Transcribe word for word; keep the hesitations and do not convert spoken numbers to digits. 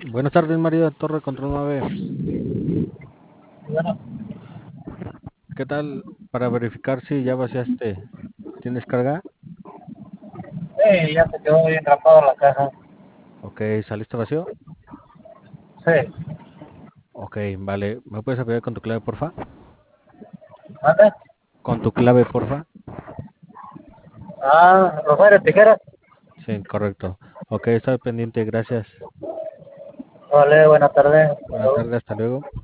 Buenas tardes, María Torre Control nueve. Bueno, ¿Qué tal? Para verificar si ya vaciaste. ¿Tienes carga? sí, ya se quedó bien atrapado la caja. Ok, ¿saliste vacío? Sí, Ok, vale. ¿Me puedes apoyar con tu clave, porfa? ¿mande? Con tu clave, porfa. Ah, Rosario Tijeras. Sí, correcto. Ok, estoy pendiente, gracias. Vale, buenas tardes. Hasta Buenas luego. tardes, hasta luego.